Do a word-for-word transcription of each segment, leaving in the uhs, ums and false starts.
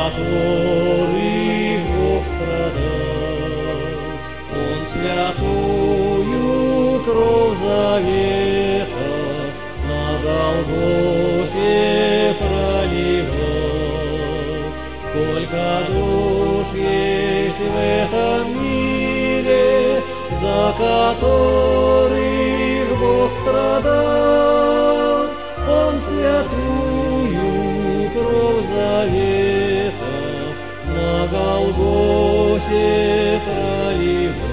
которых Бог страдал. Он святую кровь завета на Голгофе проливал. Сколько душ есть в этом мире, за которых Бог страдал, Он святую кровь завета на Голгофе проливал.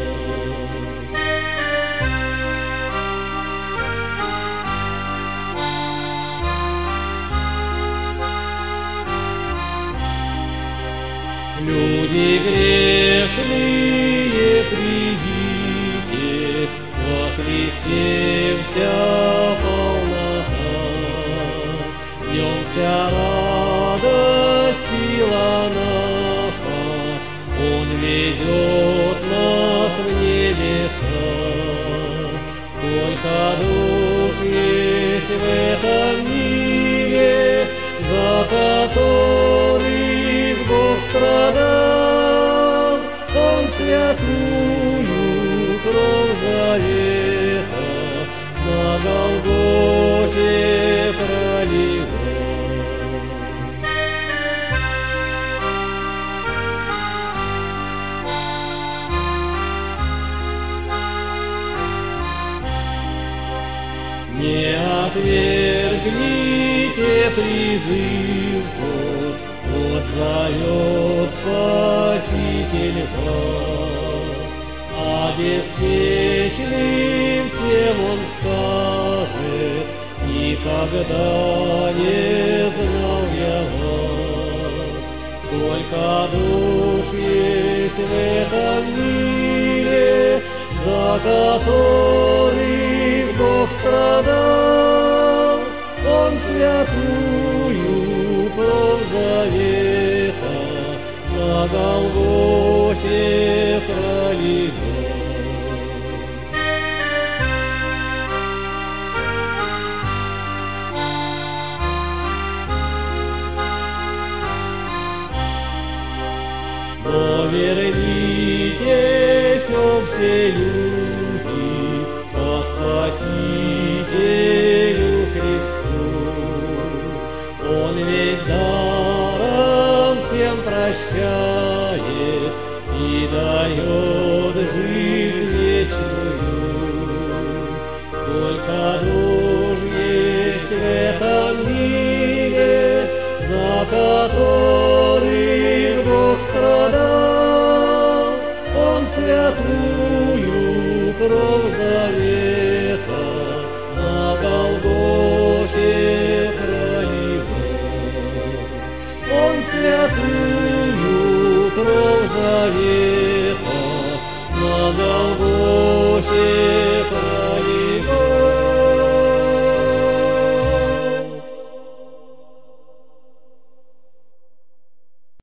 Люди грешные, придите, во Христе вся полнота. В нем вся радость, сила наша, Он ведет нас в небеса. Сколько душ есть в этом мире, за которых Бог страдал, Он святую кровь завета на Голгофе проливал. Не отвергните призыв тот, вот зовет Спаситель вас, обеспеченным всем Он скажет: никогда не знал я вас. Сколько душ есть в этом мире, за которых Бог страдал, Он святую кровь завета на Голгофе проливал. Но вернитесь, о все люди, ко Спасителю Христу. Он ведь даром всем прощает и дает жизнь вечную. Сколько душ есть в этом мире, за которых Бог страдал, Он святую кровь завета на Голгофе проливал. Он святую кровь завета на Голгофе